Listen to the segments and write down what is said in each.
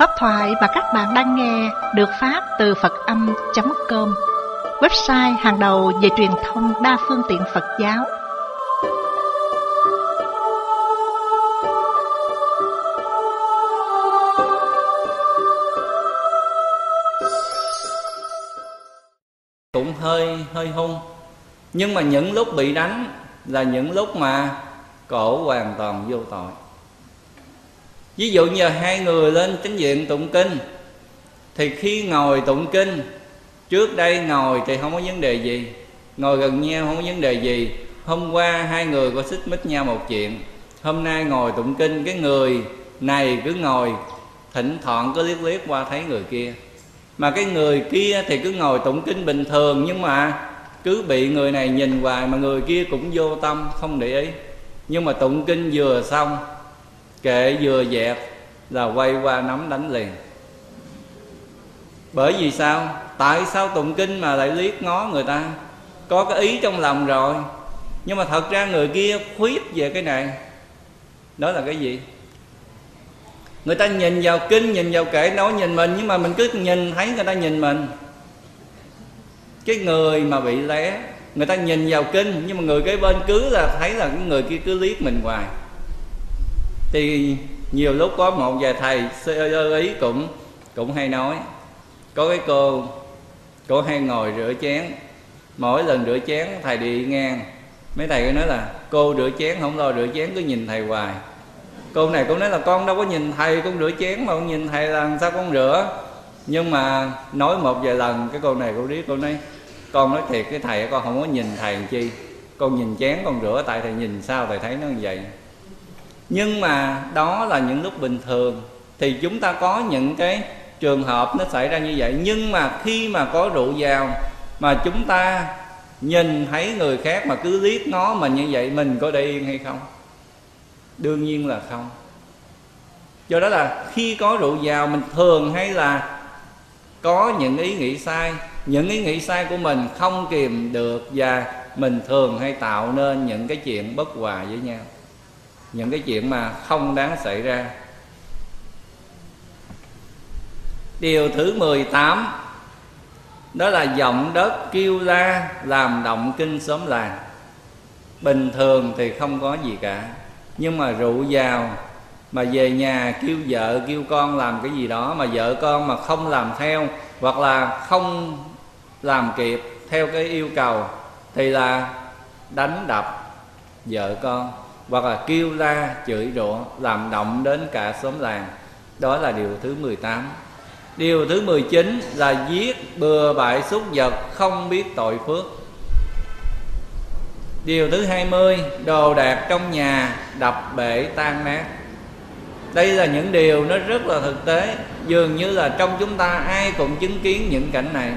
Pháp thoại mà các bạn đang nghe được phát từ Phật-âm.com, website hàng đầu về truyền thông đa phương tiện Phật giáo. Cũng hơi hung. Nhưng mà những lúc bị đánh là những lúc mà cổ hoàn toàn vô tội. Ví dụ như hai người lên chánh viện tụng kinh, thì khi ngồi tụng kinh, trước đây ngồi thì không có vấn đề gì, ngồi gần nhau không có vấn đề gì. Hôm qua hai người có xích mích nhau một chuyện, hôm nay ngồi tụng kinh, cái người này cứ ngồi thỉnh thoảng cứ liếc liếc qua thấy người kia, mà cái người kia thì cứ ngồi tụng kinh bình thường, nhưng mà cứ bị người này nhìn hoài, mà người kia cũng vô tâm không để ý. Nhưng mà tụng kinh vừa xong, kệ vừa dẹp là quay qua nắm đánh liền. Bởi vì sao? Tại sao tụng kinh mà lại liếc ngó người ta? Có cái ý trong lòng rồi, nhưng mà thật ra người kia khuyết về cái này. Đó là cái gì? Người ta nhìn vào kinh, nhìn vào kệ, nói nhìn mình, nhưng mà mình cứ nhìn thấy người ta nhìn mình. Cái người mà bị lé, người ta nhìn vào kinh, nhưng mà người kế bên cứ là thấy là cái người kia cứ liếc mình hoài. Thì nhiều lúc có một vài thầy sơ ý cũng hay nói. Có cái cô hay ngồi rửa chén, mỗi lần rửa chén thầy đi ngang, mấy thầy cứ nói là cô rửa chén không lo rửa chén, cứ nhìn thầy hoài. Cô này cũng nói là con đâu có nhìn thầy, con rửa chén mà con nhìn thầy là sao con rửa. Nhưng mà nói một vài lần cái cô này cô biết, cô nói con nói thiệt cái thầy, con không có nhìn thầy làm chi, con nhìn chén con rửa, tại thầy nhìn sao thầy thấy nó như vậy. Nhưng mà đó là những lúc bình thường, thì chúng ta có những cái trường hợp nó xảy ra như vậy. Nhưng mà khi mà có rượu vào mà chúng ta nhìn thấy người khác mà cứ liếc ngó mình như vậy, mình có để yên hay không? Đương nhiên là không. Do đó là khi có rượu vào, mình thường hay là có những ý nghĩ sai. Những ý nghĩ sai của mình không kìm được, và mình thường hay tạo nên những cái chuyện bất hòa với nhau, những cái chuyện mà không đáng xảy ra. Điều thứ 18, đó là giọng đất kêu la làm động kinh xóm làng. Bình thường thì không có gì cả, nhưng mà rượu vào mà về nhà kêu vợ kêu con làm cái gì đó, mà vợ con mà không làm theo, hoặc là không làm kịp theo cái yêu cầu, thì là đánh đập vợ con, hoặc là kêu la chửi rủa, làm động đến cả xóm làng. Đó là điều thứ 18. Điều thứ 19 là giết bừa bãi súc vật không biết tội phước. Điều thứ 20, đồ đạc trong nhà đập bể tan nát. Đây là những điều nó rất là thực tế. Dường như là trong chúng ta ai cũng chứng kiến những cảnh này.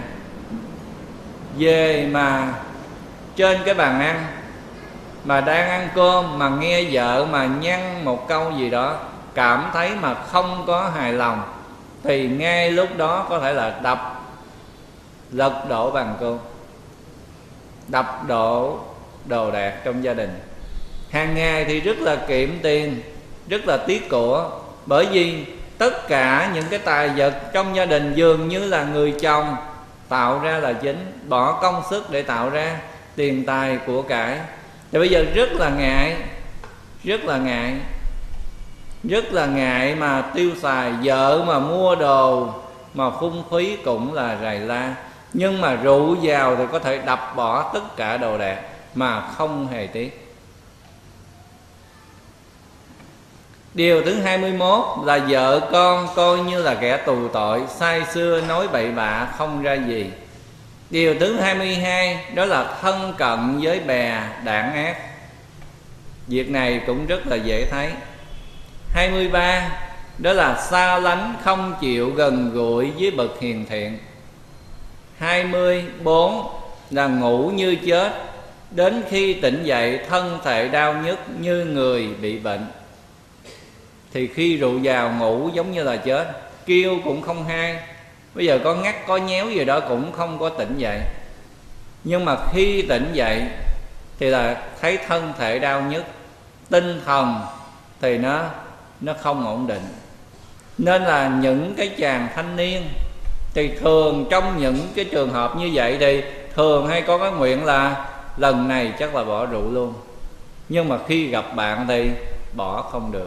Về mà trên cái bàn ăn, mà đang ăn cơm mà nghe vợ mà nhăn một câu gì đó, cảm thấy mà không có hài lòng, thì ngay lúc đó có thể là đập, lật đổ bàn cơm, đập đổ đồ đạc trong gia đình. Hàng ngày thì rất là kiệm tiền, rất là tiếc của, bởi vì tất cả những cái tài vật trong gia đình dường như là người chồng tạo ra là chính, bỏ công sức để tạo ra tiền tài của cải. Thì bây giờ rất là ngại mà tiêu xài. Vợ mà mua đồ mà phung phí cũng là rầy la, nhưng mà rượu vào thì có thể đập bỏ tất cả đồ đạc mà không hề tiếc. Điều thứ 21 là vợ con coi như là kẻ tù tội, say sưa nói bậy bạ không ra gì. Điều thứ 22 đó là thân cận với bè đảng ác. Việc này cũng rất là dễ thấy. 23 đó là xa lánh không chịu gần gũi với bậc hiền thiện. 24 là ngủ như chết, đến khi tỉnh dậy thân thể đau nhức như người bị bệnh. Thì khi rượu vào ngủ giống như là chết, kêu cũng không hay, bây giờ có ngắt có nhéo gì đó cũng không có tỉnh dậy. Nhưng mà khi tỉnh dậy thì là thấy thân thể đau nhức, tinh thần thì nó không ổn định. Nên là những cái chàng thanh niên thì thường trong những cái trường hợp như vậy thì thường hay có cái nguyện là lần này chắc là bỏ rượu luôn. Nhưng mà khi gặp bạn thì bỏ không được.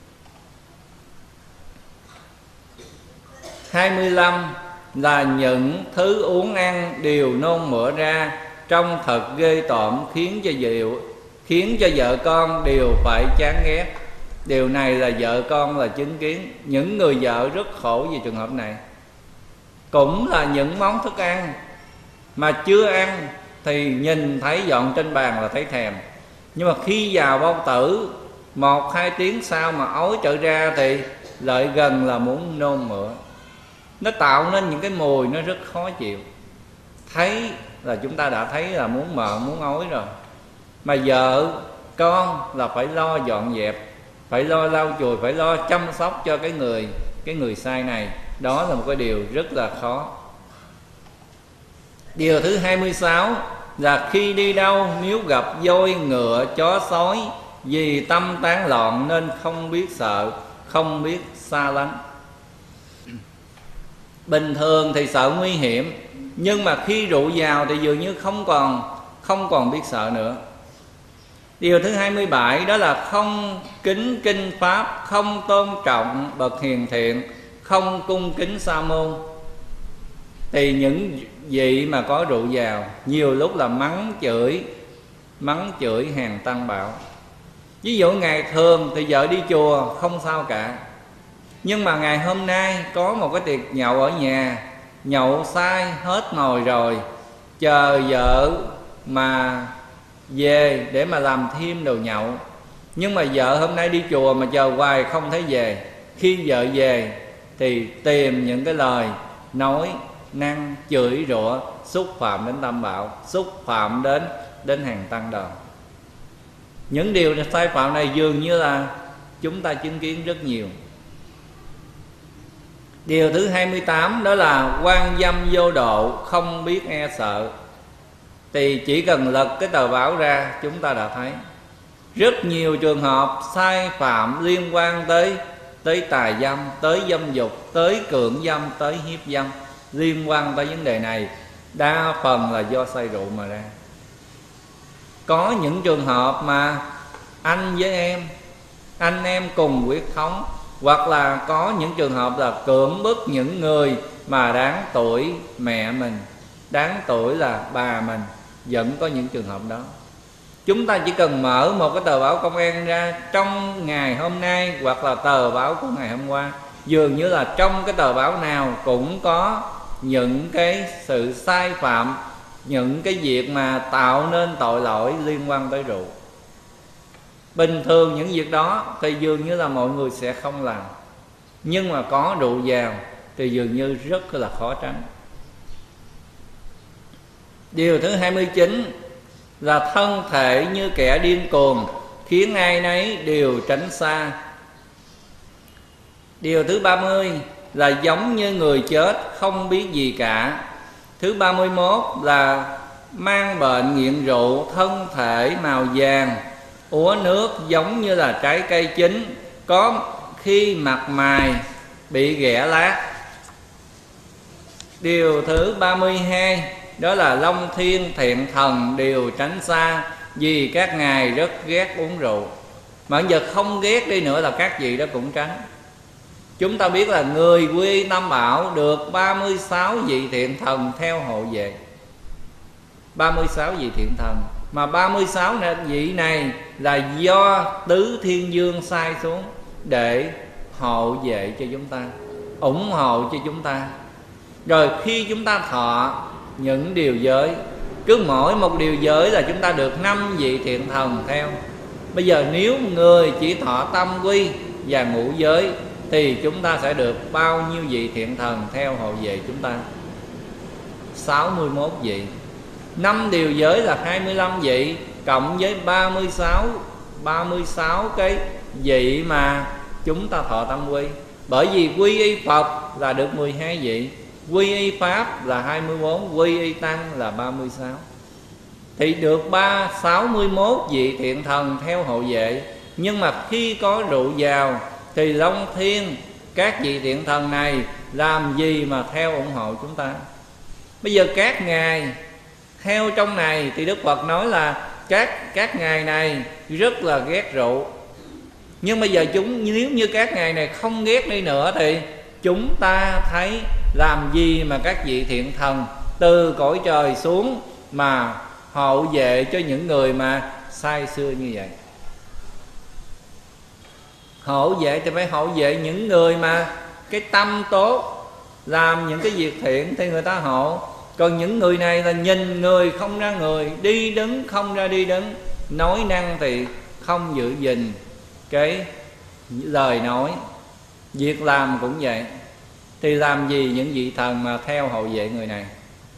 25 là những thứ uống ăn đều nôn mửa ra, trông thật ghê tởm, khiến cho vợ con đều phải chán ghét. Điều này là vợ con là chứng kiến. Những người vợ rất khổ về trường hợp này. Cũng là những món thức ăn mà chưa ăn thì nhìn thấy dọn trên bàn là thấy thèm, nhưng mà khi vào bao tử 1-2 tiếng sau mà ói trở ra thì lại gần là muốn nôn mửa. Nó tạo nên những cái mùi nó rất khó chịu. Thấy là chúng ta đã thấy là muốn mợ muốn ói rồi. Mà vợ con là phải lo dọn dẹp, phải lo lau chùi, phải lo chăm sóc cho cái người sai này. Đó là một cái điều rất là khó. Điều thứ 26 là khi đi đâu nếu gặp voi, ngựa, chó, sói, vì tâm tán loạn nên không biết sợ, không biết xa lánh. Bình thường thì sợ nguy hiểm, nhưng mà khi rượu vào thì dường như không còn biết sợ nữa. Điều thứ 27 đó là không kính kinh pháp, không tôn trọng bậc hiền thiện, không cung kính sa môn. Thì những vị mà có rượu vào nhiều lúc là mắng chửi hàng tăng bảo. Ví dụ ngày thường thì vợ đi chùa không sao cả, nhưng mà ngày hôm nay có một cái tiệc nhậu ở nhà, nhậu say hết nồi rồi, chờ vợ mà về để mà làm thêm đồ nhậu. Nhưng mà vợ hôm nay đi chùa mà chờ hoài không thấy về. Khi vợ về thì tìm những cái lời nói năng chửi rủa, xúc phạm đến tam bảo, xúc phạm đến hàng tăng đoàn. Những điều sai phạm này dường như là chúng ta chứng kiến rất nhiều. Điều thứ 28 đó là quan dâm vô độ, không biết e sợ. Thì chỉ cần lật cái tờ báo ra chúng ta đã thấy rất nhiều trường hợp sai phạm liên quan tới tà dâm, tới dâm dục, tới cưỡng dâm, tới hiếp dâm. Liên quan tới vấn đề này đa phần là do say rượu mà ra. Có những trường hợp mà anh với anh em cùng quyết thống, hoặc là có những trường hợp là cưỡng bức những người mà đáng tuổi mẹ mình, đáng tuổi là bà mình, vẫn có những trường hợp đó. Chúng ta chỉ cần mở một cái tờ báo công an ra trong ngày hôm nay, hoặc là tờ báo của ngày hôm qua, dường như là trong cái tờ báo nào cũng có những cái sự sai phạm, những cái việc mà tạo nên tội lỗi liên quan tới rượu. Bình thường những việc đó thì dường như là mọi người sẽ không làm, nhưng mà có rượu vào thì dường như rất là khó tránh. Điều thứ 29 là thân thể như kẻ điên cuồng, khiến ai nấy đều tránh xa. Điều thứ 30 là giống như người chết, không biết gì cả. Thứ 31 là mang bệnh nghiện rượu, thân thể màu vàng, úa nước giống như là trái cây chín, có khi mặt mày bị ghẻ lát. Điều thứ 32 đó là Long Thiên thiện thần đều tránh xa, vì các ngài rất ghét uống rượu. Mà giờ không ghét đi nữa là các vị đó cũng tránh. Chúng ta biết là người quy y Tam Bảo được 36 vị thiện thần theo hộ vệ. 36 vị thiện thần, mà 36 vị này là do Tứ Thiên Dương sai xuống để hộ vệ cho chúng ta, ủng hộ cho chúng ta. Rồi khi chúng ta thọ những điều giới, cứ mỗi một điều giới là chúng ta được 5 vị thiện thần theo. Bây giờ nếu người chỉ thọ tam quy và ngũ giới thì chúng ta sẽ được bao nhiêu vị thiện thần theo hộ vệ chúng ta? 61 vị. 5 điều giới là 25 vị, cộng với 36 cái vị mà chúng ta thọ tam quy. Bởi vì quy y Phật là được 12 vị, quy y Pháp là 24, quy y Tăng là 36. Thì được 61 vị thiện thần theo hộ vệ. Nhưng mà khi có rượu vào thì Long Thiên các vị thiện thần này làm gì mà theo ủng hộ chúng ta. Bây giờ các ngài theo trong này thì Đức Phật nói là các ngài này rất là ghét rượu. Nhưng bây giờ nếu như các ngài này không ghét đi nữa thì chúng ta thấy làm gì mà các vị thiện thần từ cõi trời xuống mà hộ vệ cho những người mà say xưa như vậy. Hộ vệ thì phải hộ vệ những người mà cái tâm tốt, làm những cái việc thiện thì người ta hộ. Còn những người này là nhìn người không ra người, đi đứng không ra đi đứng, nói năng thì không giữ gìn cái lời nói, việc làm cũng vậy. Thì làm gì những vị thần mà theo hộ vệ người này?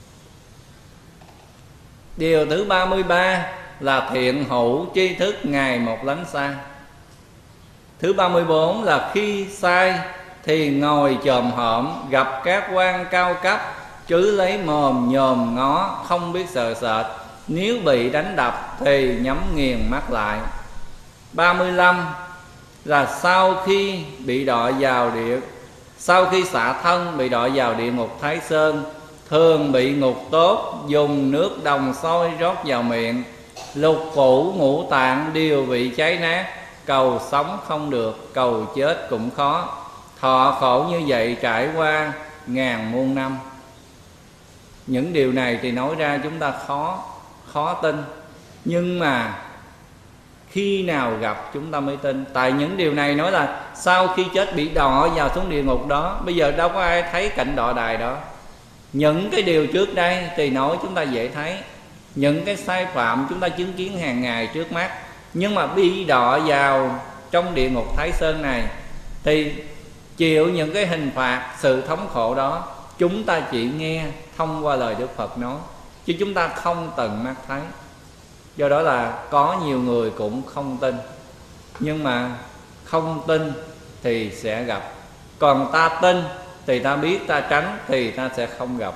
Điều thứ 33 là thiện hữu tri thức ngày một lánh xa. Thứ 34 là khi sai thì ngồi chòm hổm, gặp các quan cao cấp cứ lấy mồm nhòm ngó, không biết sợ sệt. Nếu bị đánh đập thì nhắm nghiền mắt lại. 35 là sau khi bị đọa vào sau khi xả thân bị đọa vào địa ngục Thái Sơn, thường bị ngục tốt, dùng nước đồng sôi rót vào miệng, lục phủ ngũ tạng đều bị cháy nát, cầu sống không được, cầu chết cũng khó. Thọ khổ như vậy trải qua ngàn muôn năm. Những điều này thì nói ra chúng ta khó tin, nhưng mà khi nào gặp chúng ta mới tin. Tại những điều này nói là sau khi chết bị đọa vào xuống địa ngục đó. Bây giờ đâu có ai thấy cảnh đọa đài đó. Những cái điều trước đây thì nói chúng ta dễ thấy, những cái sai phạm chúng ta chứng kiến hàng ngày trước mắt. Nhưng mà bị đọa vào trong địa ngục Thái Sơn này thì chịu những cái hình phạt, sự thống khổ đó chúng ta chỉ nghe thông qua lời Đức Phật nói, chứ chúng ta không tận mắt thấy. Do đó là có nhiều người cũng không tin. Nhưng mà không tin thì sẽ gặp. Còn ta tin thì ta biết ta tránh thì ta sẽ không gặp.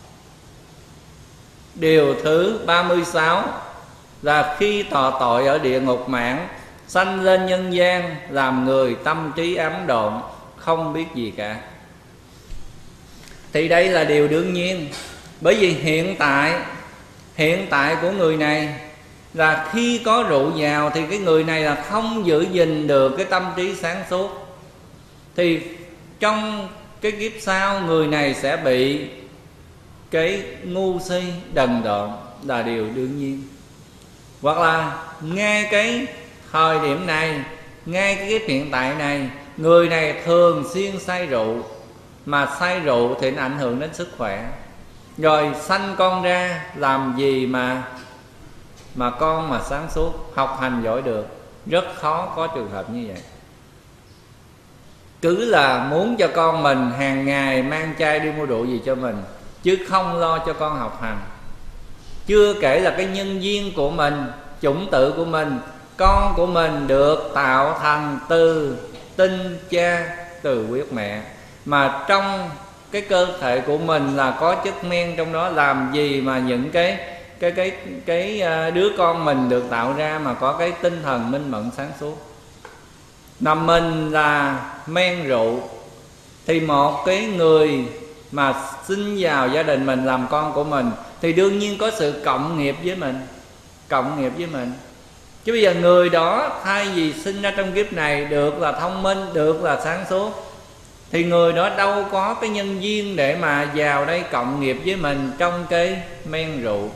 Điều thứ 36 là khi tọa tội ở địa ngục mãn, sanh lên nhân gian làm người tâm trí ấm độn, không biết gì cả. Thì đây là điều đương nhiên. Bởi vì hiện tại của người này là khi có rượu vào thì cái người này là không giữ gìn được cái tâm trí sáng suốt. Thì trong cái kiếp sau người này sẽ bị cái ngu si đần độn là điều đương nhiên. Hoặc là ngay cái thời điểm này, ngay cái kiếp hiện tại này, người này thường xuyên say rượu. Mà say rượu thì nó ảnh hưởng đến sức khỏe. Rồi sanh con ra làm gì mà con mà sáng suốt, học hành giỏi được. Rất khó có trường hợp như vậy. Cứ là muốn cho con mình hàng ngày mang chai đi mua rượu gì cho mình, chứ không lo cho con học hành. Chưa kể là cái nhân duyên của mình, chủng tử của mình, con của mình được tạo thành từ tinh cha, từ huyết mẹ. Mà trong cái cơ thể của mình là có chất men trong đó, làm gì mà những cái đứa con mình được tạo ra mà có cái tinh thần minh mẫn sáng suốt. Mà mình là men rượu thì một cái người mà sinh vào gia đình mình làm con của mình thì đương nhiên có sự cộng nghiệp với mình. Chứ bây giờ người đó thay vì sinh ra trong kiếp này được là thông minh, được là sáng suốt, thì người đó đâu có cái nhân duyên để mà vào đây cộng nghiệp với mình trong cái men rượu.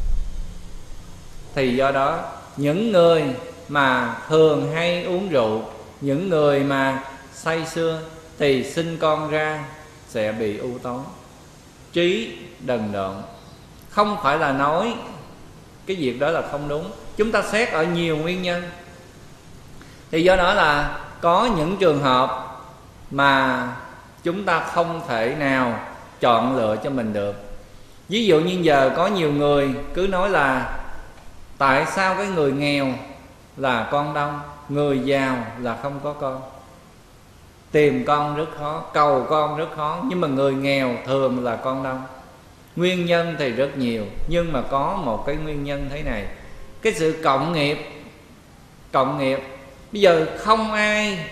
Thì do đó những người mà thường hay uống rượu, những người mà say sưa thì sinh con ra sẽ bị u tối, trí đần độn. Không phải là nói cái việc đó là không đúng. Chúng ta xét ở nhiều nguyên nhân. Thì do đó là có những trường hợp mà chúng ta không thể nào chọn lựa cho mình được. Ví dụ như giờ có nhiều người cứ nói là tại sao cái người nghèo là con đông, người giàu là không có con. Tìm con rất khó, cầu con rất khó, nhưng mà người nghèo thường là con đông. Nguyên nhân thì rất nhiều, nhưng mà có một cái nguyên nhân thế này: cái sự cộng nghiệp. Bây giờ không ai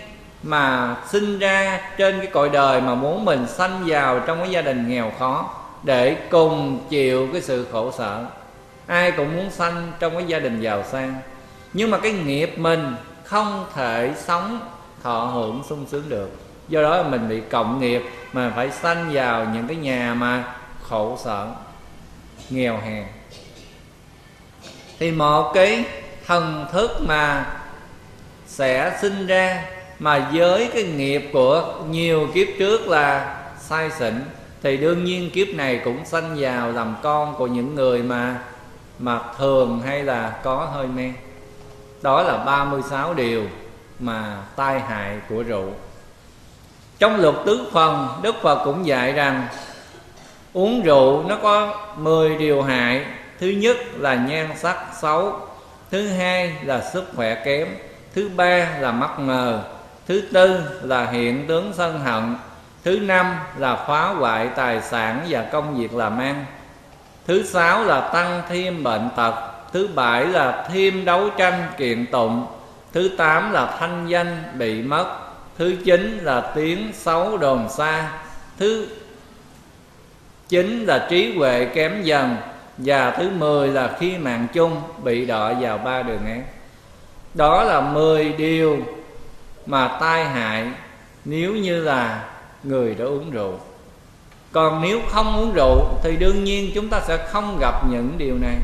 mà sinh ra trên cái cõi đời mà muốn mình sanh vào trong cái gia đình nghèo khó để cùng chịu cái sự khổ sở. Ai cũng muốn sanh trong cái gia đình giàu sang, nhưng mà cái nghiệp mình không thể sống thọ hưởng sung sướng được. Do đó mình bị cộng nghiệp mà phải sanh vào những cái nhà mà khổ sở, nghèo hèn. Thì một cái thần thức mà sẽ sinh ra mà với cái nghiệp của nhiều kiếp trước là sai xịn, thì đương nhiên kiếp này cũng sanh vào làm con của những người mà thường hay là có hơi men. Đó là 36 điều mà tai hại của rượu. Trong luật tứ phần, Đức Phật cũng dạy rằng uống rượu nó có 10 điều hại. Thứ nhất là nhan sắc xấu, thứ hai là sức khỏe kém, thứ ba là mắt mờ, thứ tư là hiện tướng sân hận, thứ năm là phá hoại tài sản và công việc làm ăn, thứ sáu là tăng thêm bệnh tật, thứ bảy là thêm đấu tranh kiện tụng, thứ tám là thanh danh bị mất, thứ chín là tiếng xấu đồn xa, thứ chín là trí huệ kém dần, và thứ 10 là khi mạng chung bị đọa vào 3 đường ác. Đó là 10 điều mà tai hại nếu như là người đã uống rượu. Còn nếu không uống rượu thì đương nhiên chúng ta sẽ không gặp những điều này,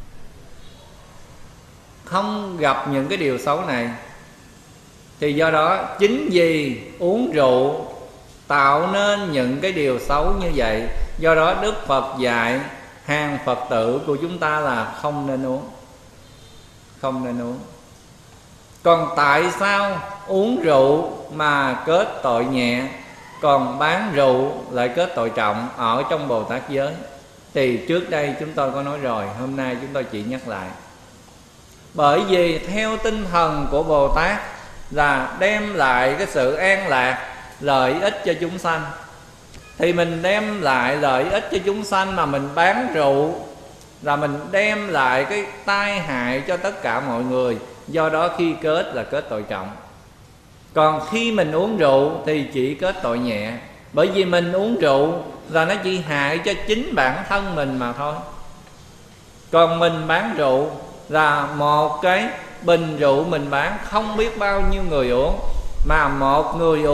không gặp những cái điều xấu này. Thì do đó chính vì uống rượu tạo nên những cái điều xấu như vậy, do đó Đức Phật dạy hàng Phật tử của chúng ta là không nên uống, không nên uống. Còn tại sao uống rượu mà kết tội nhẹ, còn bán rượu lại kết tội trọng ở trong Bồ Tát giới? Thì trước đây chúng tôi có nói rồi, hôm nay chúng tôi chỉ nhắc lại. Bởi vì theo tinh thần của Bồ Tát là đem lại cái sự an lạc, lợi ích cho chúng sanh, thì mình đem lại lợi ích cho chúng sanh mà mình bán rượu là mình đem lại cái tai hại cho tất cả mọi người. Do đó khi kết là kết tội trọng. Còn khi mình uống rượu thì chỉ kết tội nhẹ. Bởi vì mình uống rượu là nó chỉ hại cho chính bản thân mình mà thôi. Còn mình bán rượu là một cái bình rượu mình bán không biết bao nhiêu người uống, mà một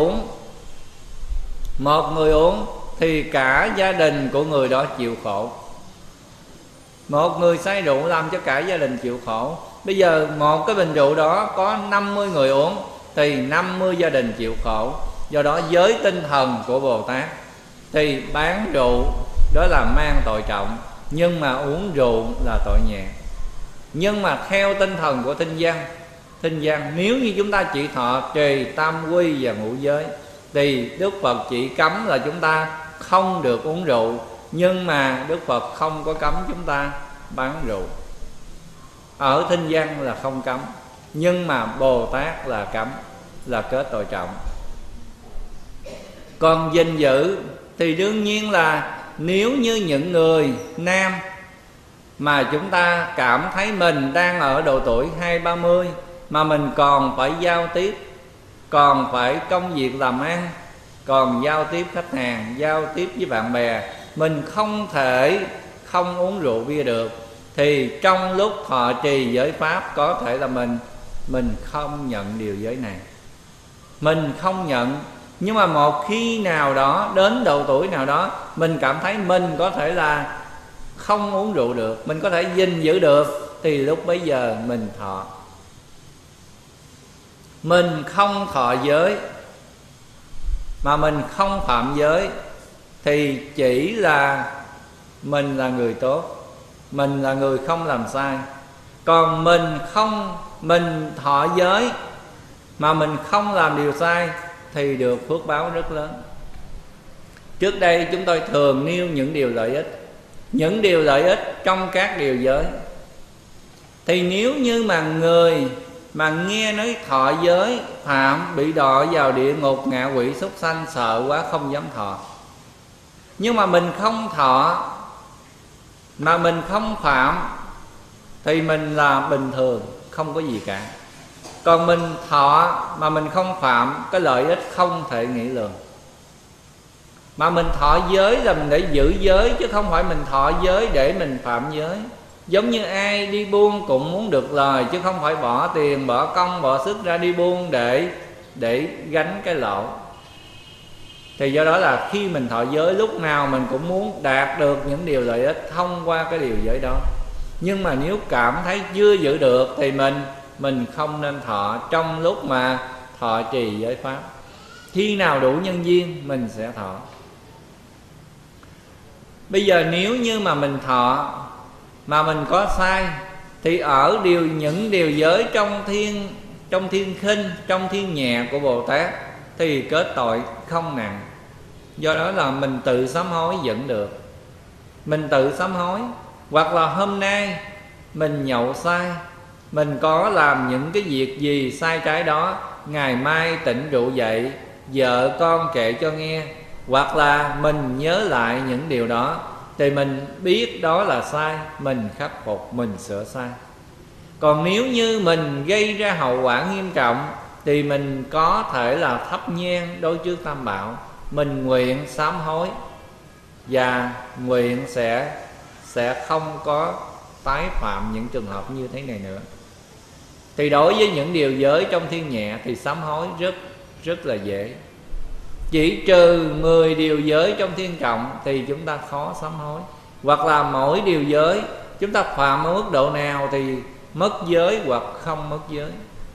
người uống thì cả gia đình của người đó chịu khổ. Một người say rượu làm cho cả gia đình chịu khổ. Bây giờ một cái bình rượu đó có 50 người uống thì 50 gia đình chịu khổ. Do đó với tinh thần của Bồ Tát thì bán rượu đó là mang tội trọng, nhưng mà uống rượu là tội nhẹ. Nhưng mà theo tinh thần của thinh văn, nếu như chúng ta chỉ thọ trì tam quy và ngũ giới thì Đức Phật chỉ cấm là chúng ta không được uống rượu, nhưng mà Đức Phật không có cấm chúng ta bán rượu. Ở thinh văn là không cấm, nhưng mà Bồ Tát là cấm, là kết tội trọng. Còn gìn giữ thì đương nhiên là nếu như những người nam mà chúng ta cảm thấy mình đang ở độ tuổi 20-30 mà mình còn phải giao tiếp, còn phải công việc làm ăn, còn giao tiếp khách hàng, giao tiếp với bạn bè, mình không thể không uống rượu bia được, thì trong lúc thọ trì giới pháp có thể là mình không nhận điều giới này, mình không nhận. Nhưng mà một khi nào đó, đến độ tuổi nào đó, mình cảm thấy mình có thể là không uống rượu được, mình có thể gìn giữ được, thì lúc bấy giờ mình thọ. Mình không thọ giới mà mình không phạm giới thì chỉ là mình là người tốt, mình là người không làm sai. Còn mình thọ giới mà mình không làm điều sai thì được phước báo rất lớn. Trước đây chúng tôi thường nêu những điều lợi ích, những điều lợi ích trong các điều giới. Thì nếu như mà người mà nghe nói thọ giới phạm bị đọa vào địa ngục, ngạ quỷ, súc sanh, sợ quá không dám thọ. Nhưng mà mình không thọ mà mình không phạm thì mình là bình thường, không có gì cả. Còn mình thọ mà mình không phạm, cái lợi ích không thể nghĩ lường. Mà mình thọ giới là mình để giữ giới, chứ không phải mình thọ giới để mình phạm giới. Giống như ai đi buôn cũng muốn được lời, chứ không phải bỏ tiền, bỏ công, bỏ sức ra đi buôn để gánh cái lỗ. Thì do đó là khi mình thọ giới, lúc nào mình cũng muốn đạt được những điều lợi ích thông qua cái điều giới đó. Nhưng mà nếu cảm thấy chưa giữ được thì mình không nên thọ trong lúc mà thọ trì giới pháp. Khi nào đủ nhân duyên mình sẽ thọ. Bây giờ nếu như mà mình thọ mà mình có sai, thì ở những điều giới trong thiên khinh, trong thiên nhẹ của Bồ Tát thì kết tội không nặng. Do đó là mình tự sám hối vẫn được. Mình tự sám hối. Hoặc là hôm nay mình nhậu sai, mình có làm những cái việc gì sai trái đó, ngày mai tỉnh rượu dậy, vợ con kể cho nghe, hoặc là mình nhớ lại những điều đó, thì mình biết đó là sai, mình khắc phục, mình sửa sai. Còn nếu như mình gây ra hậu quả nghiêm trọng thì mình có thể là thắp nhang đối trước Tam Bảo, mình nguyện sám hối và nguyện sẽ không có tái phạm những trường hợp như thế này nữa. Thì đối với những điều giới trong thiên nhẹ thì sám hối rất là dễ. Chỉ trừ 10 điều giới trong thiên trọng thì chúng ta khó sám hối. Hoặc là mỗi điều giới chúng ta phạm ở mức độ nào thì mất giới hoặc không mất giới.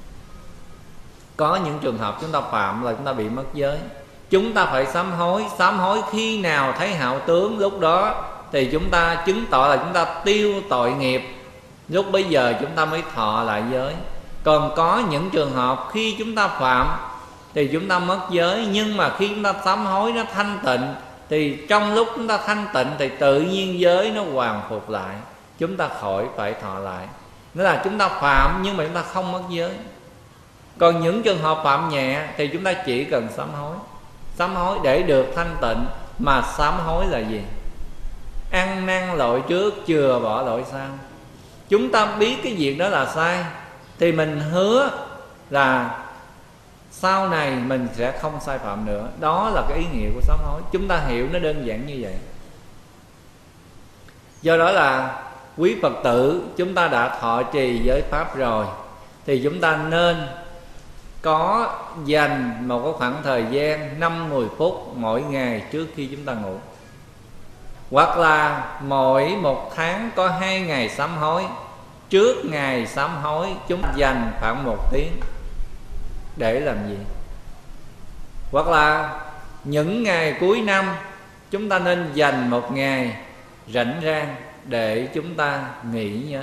Có những trường hợp chúng ta phạm là chúng ta bị mất giới, chúng ta phải sám hối. Sám hối khi nào thấy hạo tướng, lúc đó thì chúng ta chứng tỏ là chúng ta tiêu tội nghiệp, lúc bấy giờ chúng ta mới thọ lại giới. Còn có những trường hợp khi chúng ta phạm thì chúng ta mất giới, nhưng mà khi chúng ta sám hối nó thanh tịnh, thì trong lúc chúng ta thanh tịnh thì tự nhiên giới nó hoàn phục lại, chúng ta khỏi phải thọ lại. Nghĩa là chúng ta phạm nhưng mà chúng ta không mất giới. Còn những trường hợp phạm nhẹ thì chúng ta chỉ cần sám hối. Sám hối để được thanh tịnh. Mà sám hối là gì? Ăn năn lỗi trước, chừa bỏ lỗi sau. Chúng ta biết cái việc đó là sai thì mình hứa là sau này mình sẽ không sai phạm nữa. Đó là cái ý nghĩa của sám hối. Chúng ta hiểu nó đơn giản như vậy. Do đó là quý Phật tử, chúng ta đã thọ trì giới pháp rồi thì chúng ta nên có dành một cái khoảng thời gian 5-10 phút mỗi ngày trước khi chúng ta ngủ. Hoặc là mỗi một tháng có 2 ngày sám hối. Trước ngày sám hối chúng dành khoảng 1 tiếng để làm gì? Hoặc là những ngày cuối năm chúng ta nên dành 1 ngày rảnh rang để chúng ta nghỉ nhớ.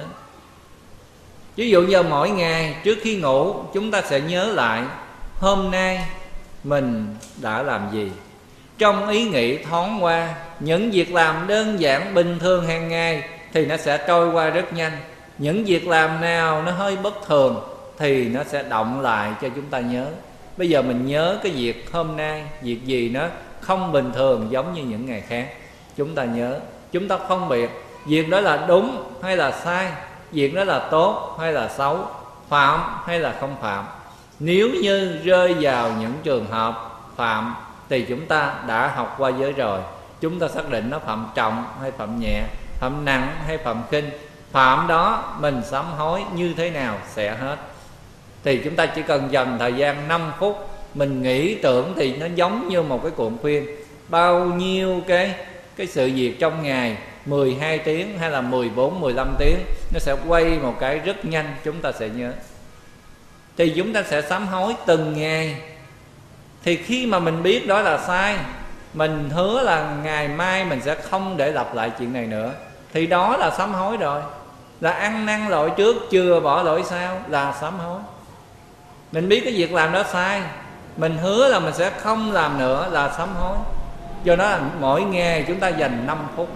Ví dụ như mỗi ngày trước khi ngủ chúng ta sẽ nhớ lại hôm nay mình đã làm gì. Trong ý nghĩ thoáng qua, những việc làm đơn giản bình thường hàng ngày thì nó sẽ trôi qua rất nhanh. Những việc làm nào nó hơi bất thường thì nó sẽ động lại cho chúng ta nhớ. Bây giờ mình nhớ cái việc hôm nay, việc gì nó không bình thường giống như những ngày khác, chúng ta nhớ, chúng ta phân biệt việc đó là đúng hay là sai, việc đó là tốt hay là xấu, phạm hay là không phạm. Nếu như rơi vào những trường hợp phạm thì chúng ta đã học qua giới rồi. Chúng ta xác định nó phạm trọng hay phạm nhẹ, phạm nặng hay phạm khinh. Phạm đó mình sám hối như thế nào sẽ hết. Thì chúng ta chỉ cần dành thời gian 5 phút mình nghĩ tưởng, thì nó giống như một cái cuộn phim. Bao nhiêu cái sự việc trong ngày 12 tiếng hay là 14, 15 tiếng nó sẽ quay một cái rất nhanh, chúng ta sẽ nhớ. Thì chúng ta sẽ sám hối từng ngày. Thì khi mà mình biết đó là sai, mình hứa là ngày mai mình sẽ không để lặp lại chuyện này nữa, thì đó là sám hối rồi. Là ăn năn lỗi trước, chừa bỏ lỗi sau là sám hối. Mình biết cái việc làm đó sai, mình hứa là mình sẽ không làm nữa là sám hối. Do đó là mỗi ngày chúng ta dành 5 phút.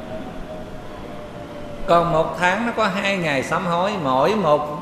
Còn 1 tháng nó có 2 ngày sám hối. Mỗi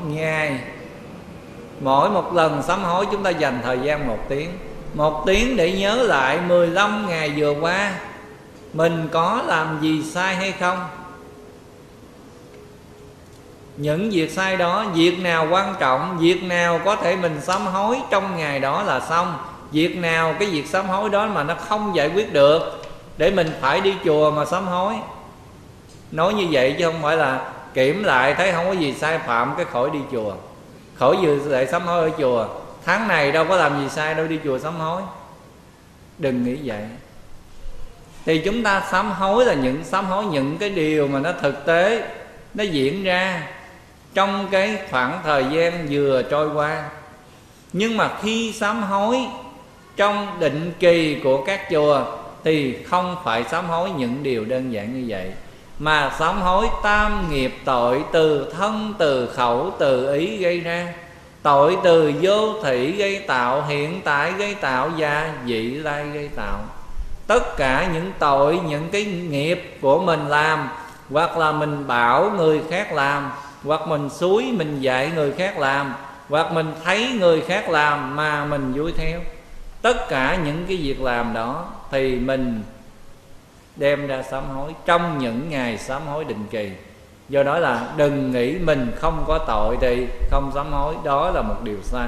một lần sám hối chúng ta dành thời gian 1 tiếng. 1 tiếng để nhớ lại 15 ngày vừa qua mình có làm gì sai hay không. những việc sai đó, việc nào quan trọng, việc nào có thể mình sám hối trong ngày đó là xong. Việc nào cái việc sám hối đó mà nó không giải quyết được, để mình phải đi chùa mà sám hối. Nói như vậy chứ không phải là kiểm lại thấy không có gì sai phạm cái khỏi đi chùa, khỏi vừa lại sám hối ở chùa. Tháng này đâu có làm gì sai đâu đi chùa sám hối. Đừng nghĩ vậy. Thì chúng ta sám hối là sám hối những cái điều mà nó thực tế, nó diễn ra trong cái khoảng thời gian vừa trôi qua. Nhưng mà khi sám hối trong định kỳ của các chùa thì không phải sám hối những điều đơn giản như vậy, mà sám hối tam nghiệp tội từ thân, từ khẩu, từ ý gây ra. Tội từ vô thủy gây tạo, hiện tại gây tạo và vị lai gây tạo. Tất cả những tội, những cái nghiệp của mình làm, hoặc là mình bảo người khác làm, hoặc mình xúi mình dạy người khác làm, hoặc mình thấy người khác làm mà mình vui theo. Tất cả những cái việc làm đó thì mình đem ra sám hối trong những ngày sám hối định kỳ. Do đó là đừng nghĩ mình không có tội thì không sám hối, đó là một điều sai.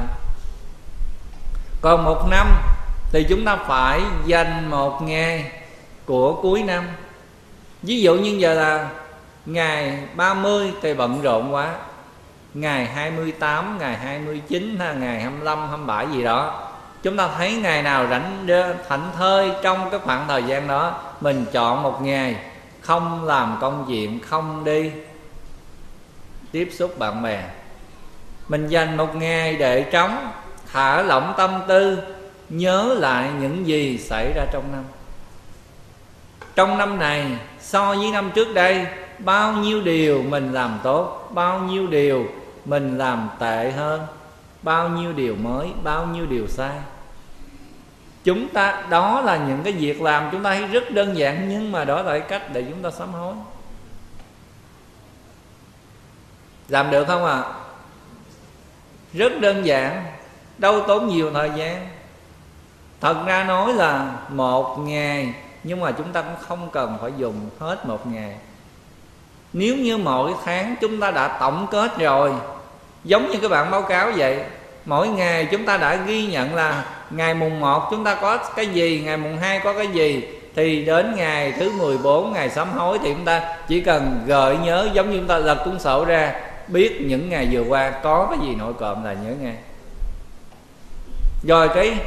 Còn một năm thì chúng ta phải dành một ngày của cuối năm. Ví dụ như giờ là ngày 30 thì bận rộn quá, ngày 28, ngày 29, ngày 25, 27 gì đó, chúng ta thấy ngày nào rảnh thảnh thơi trong cái khoảng thời gian đó, mình chọn một ngày không làm công việc, không đi tiếp xúc bạn bè. Mình dành một ngày để trống, thả lỏng tâm tư, nhớ lại những gì xảy ra trong năm. Trong năm này so với năm trước đây, bao nhiêu điều mình làm tốt, bao nhiêu điều mình làm tệ hơn, bao nhiêu điều mới, bao nhiêu điều sai. Chúng ta, đó là những cái việc làm chúng ta thấy rất đơn giản, nhưng mà đó là cái cách để chúng ta sám hối. Làm được không ạ? Rất đơn giản, đâu tốn nhiều thời gian. Thật ra nói là một ngày, nhưng mà chúng ta cũng không cần phải dùng hết một ngày. Nếu như mỗi tháng chúng ta đã tổng kết rồi, giống như các bạn báo cáo vậy, mỗi ngày chúng ta đã ghi nhận là ngày mùng 1 chúng ta có cái gì, ngày mùng 2 có cái gì, thì đến ngày thứ 14, ngày sám hối thì chúng ta chỉ cần gợi nhớ, giống như chúng ta lật cuốn sổ ra, biết những ngày vừa qua có cái gì nổi cộm là nhớ ngay. Rồi cái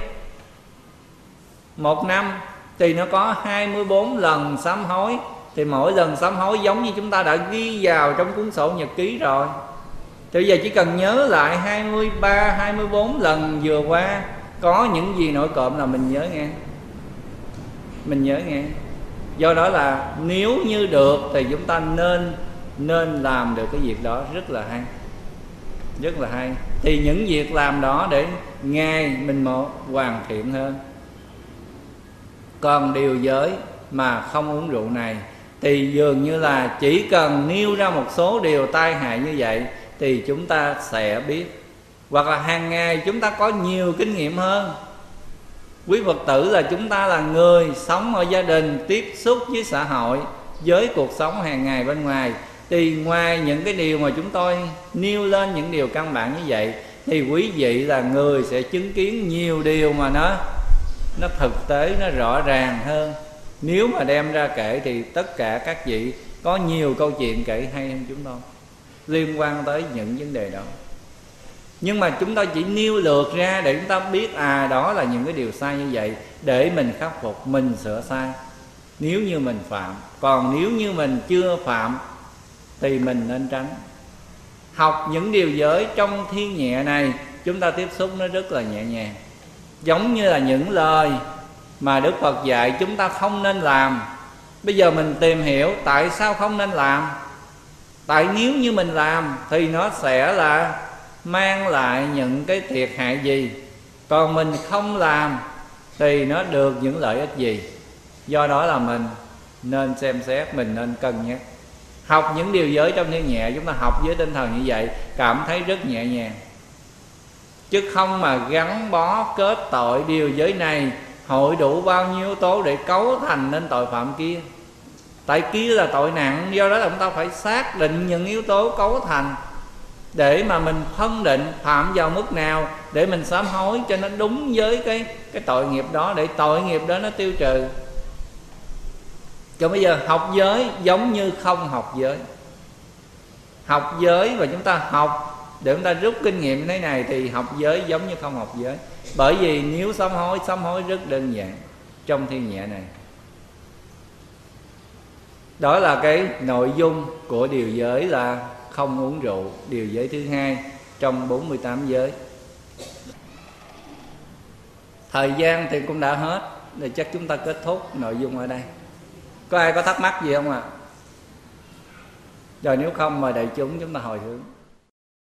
một năm thì nó có 24 lần sám hối, thì mỗi lần sám hối giống như chúng ta đã ghi vào trong cuốn sổ nhật ký rồi. Thì bây giờ chỉ cần nhớ lại 23, 24 lần vừa qua có những gì nổi cộm là mình nhớ nghe. Mình nhớ nghe. Do đó là nếu như được thì chúng ta nên làm được cái việc đó, rất là hay. Rất là hay. Thì những việc làm đó để ngày mình hoàn thiện hơn. Còn điều giới mà không uống rượu này thì dường như là chỉ cần nêu ra một số điều tai hại như vậy thì chúng ta sẽ biết. Hoặc là hàng ngày chúng ta có nhiều kinh nghiệm hơn. Quý Phật tử là chúng ta là người sống ở gia đình, tiếp xúc với xã hội, với cuộc sống hàng ngày bên ngoài. Thì ngoài những cái điều mà chúng tôi nêu lên, những điều căn bản như vậy, thì quý vị là người sẽ chứng kiến nhiều điều mà nó thực tế, nó rõ ràng hơn. Nếu mà đem ra kể thì tất cả các vị có nhiều câu chuyện kể hay hơn chúng tôi liên quan tới những vấn đề đó. Nhưng mà chúng ta chỉ nêu lược ra để chúng ta biết đó là những cái điều sai như vậy, để mình khắc phục, mình sửa sai nếu như mình phạm. Còn nếu như mình chưa phạm thì mình nên tránh. Học những điều giới trong thiên nhẹ này, chúng ta tiếp xúc nó rất là nhẹ nhàng. Giống như là những lời mà Đức Phật dạy chúng ta không nên làm. Bây giờ mình tìm hiểu tại sao không nên làm. Tại nếu như mình làm thì nó sẽ là mang lại những cái thiệt hại gì, còn mình không làm thì nó được những lợi ích gì. Do đó là mình nên xem xét, mình nên cân nhắc. Học những điều giới trong thiên nhẹ, chúng ta học với tinh thần như vậy, cảm thấy rất nhẹ nhàng. Chứ không mà gắn bó kết tội điều giới này, hội đủ bao nhiêu yếu tố để cấu thành nên tội phạm kia. Tại kia là tội nặng, do đó là chúng ta phải xác định những yếu tố cấu thành để mà mình phân định phạm vào mức nào để mình sám hối cho nó đúng với cái tội nghiệp đó, để tội nghiệp đó nó tiêu trừ. Còn bây giờ học giới giống như không học giới. Học giới và chúng ta học để chúng ta rút kinh nghiệm thế này, thì học giới giống như không học giới. Bởi vì nếu sám hối rất đơn giản trong thiên nhẹ này. Đó là cái nội dung của điều giới là không uống rượu, điều giới thứ hai trong 48 giới. Thời gian thì cũng đã hết, thì chắc chúng ta kết thúc nội dung ở đây. Có ai có thắc mắc gì không ạ? Rồi nếu không mời đại chúng chúng ta hồi hướng.